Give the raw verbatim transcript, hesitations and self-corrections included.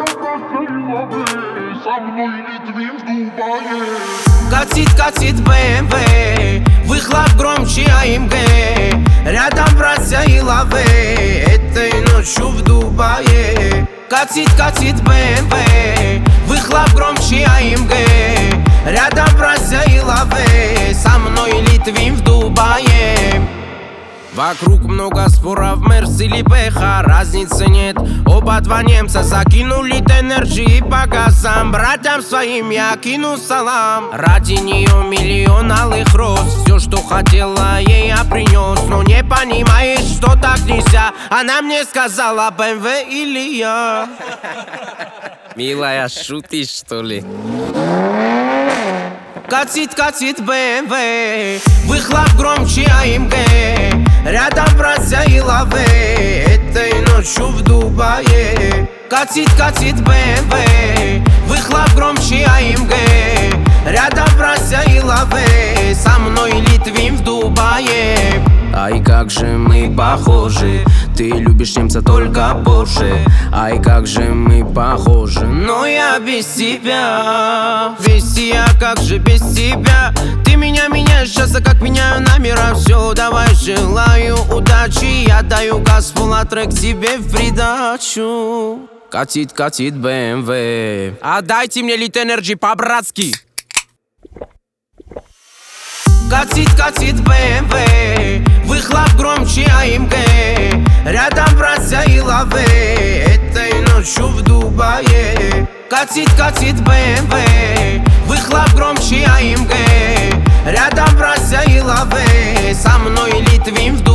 Со мной Литвин в Дубае. Катит, катит бэ эм вэ, выхлоп громче а эм гэ. Рядом братья и лавы, этой ночью в Дубае. Катит, катит бэ эм вэ, выхлоп громче а эм гэ. Рядом братья и лавы, со мной Литвин в Дубае. Вокруг много споров, Мерс или Бэха, разницы нет. Оба два немца закинули энергии по газам. Братьям своим я кину салам. Ради нее миллион алых роз. Все, что хотела, ей я принес. Но не понимаешь, что так нельзя. Она мне сказала, бэ эм вэ или я. Милая, шутишь, что ли? Катит, катит бэ эм вэ, выхлоп громче а эм гэ. Рядом братья и лавы, этой ночью в Дубае. Катит, катит бэ эм вэ, выхлоп громче а эм гэ. Рядом братья и лавы, со мной Литвин в Дубае. Ай, как же мы похожи, ты любишь немца только Порше. Ай, как же мы похожи, но я без тебя. Весь я, как же без тебя. Ты меня меняешь сейчас, а как меняю номера. Все, давай, желаю удачи. Я даю газ, а трек тебе в придачу. Катит, катит бэ эм вэ, отдайте мне Lit Energy по-братски. Катит, катит бэ эм вэ, выхлоп громче а эм гэ. Рядом братья и лавы, этой ночью в Дубае. Катит, катит бэ эм вэ, выхлоп громче а эм гэ. Рядом братья и лавы, со мной Литвин в